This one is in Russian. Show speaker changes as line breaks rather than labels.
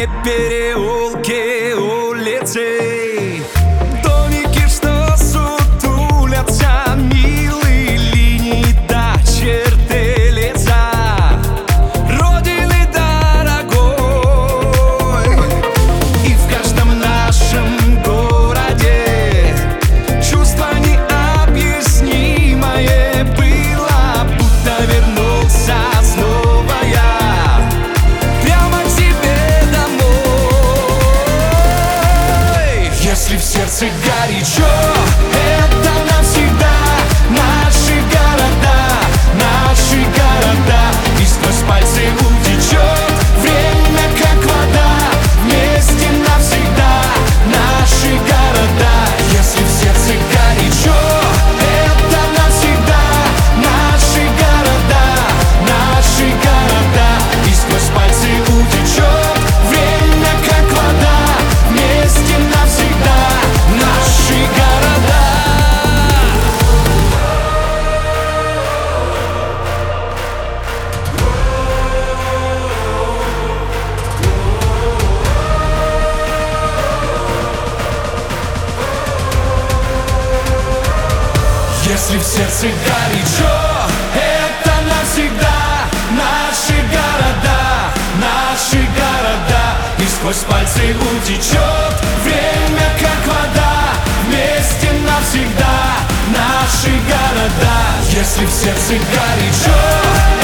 не переулки, улицы, домики, что сутулятся, милые линии до черты лица Родины дорогой. И в каждом нашем городе чувство необъяснимое было, будто вернулся снова я прямо к себе домой. Если в сердце горячо, это навсегда наши города, и сквозь пальцы утечет время, как вода, вместе навсегда наши города. Если в сердце горячо, это навсегда наши города, и сквозь пальцы утечет время, как вода, вместе навсегда наши города. Если в сердце горячо, это навсегда наши города, и сквозь пальцы утечет время, как вода, вместе навсегда наши города. Если в сердце горячо,